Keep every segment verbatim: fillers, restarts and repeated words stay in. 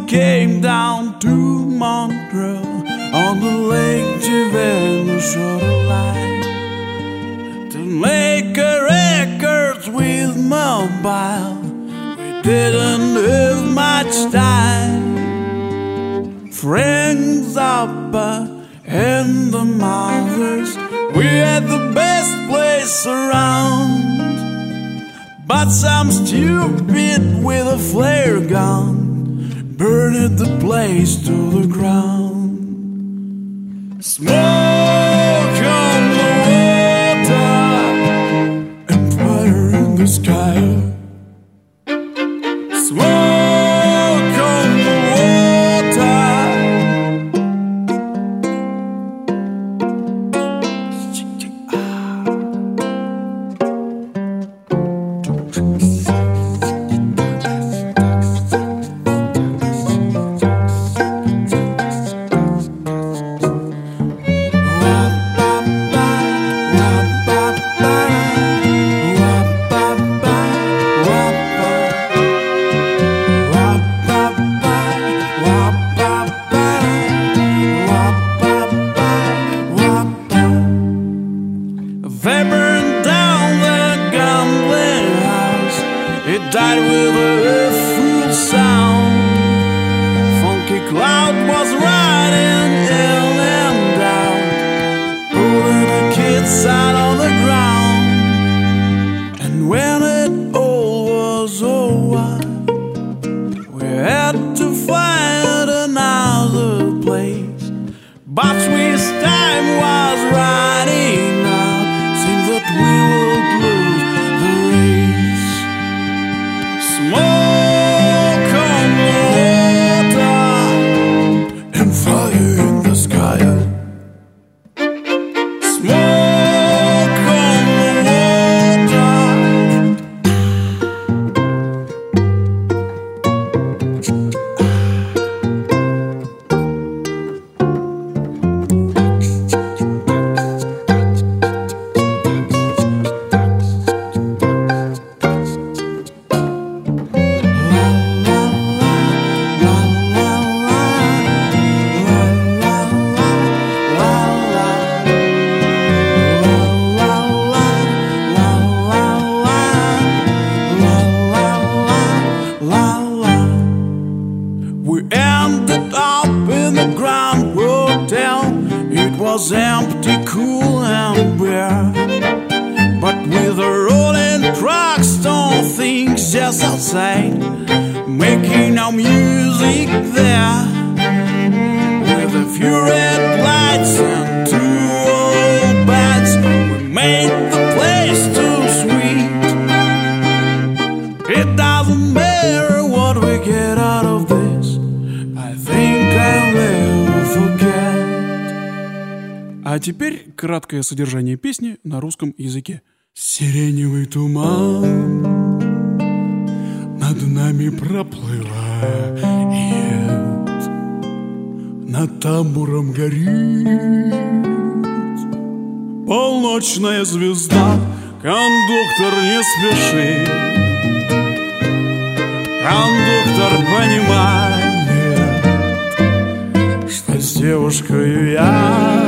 came down to Montreal on the Lake Geneva shoreline to make a record with mobile. We didn't have much time. Friends up and the mothers, we had the best place around. But some stupid with a flare gun burned the place to the ground. Smoke on the water and fire in the sky. Smoke on the water. They burned down the gambling house. It died with a full sound. Funky Cloud was riding in and out, pulling the kids out on the ground. And when it all was over, we had to find another place. But Swiss time was running out. That we would lose the race. Smoke on the water and fire in the sky. Smoke on the We ended up in the Grand Hotel. It was empty, cool and bare, but with the rolling trucks, don't things just outside, making our music there. With a few red lights and two old beds, we made the place too sweet. It doesn't matter what we get out of this, I think I'll never forget. А теперь краткое содержание песни на русском языке. Сиреневый туман над нами проплывает, над тамбуром горит полночная звезда. Кондуктор, не спеши, кондуктор понимает, что с девушкой я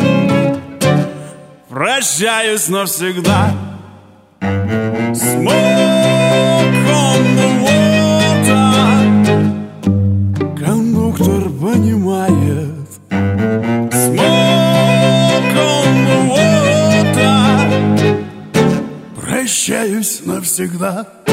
прощаюсь навсегда. Smoke on the water. Кондуктор понимает. Smoke on the water. Прощаюсь навсегда.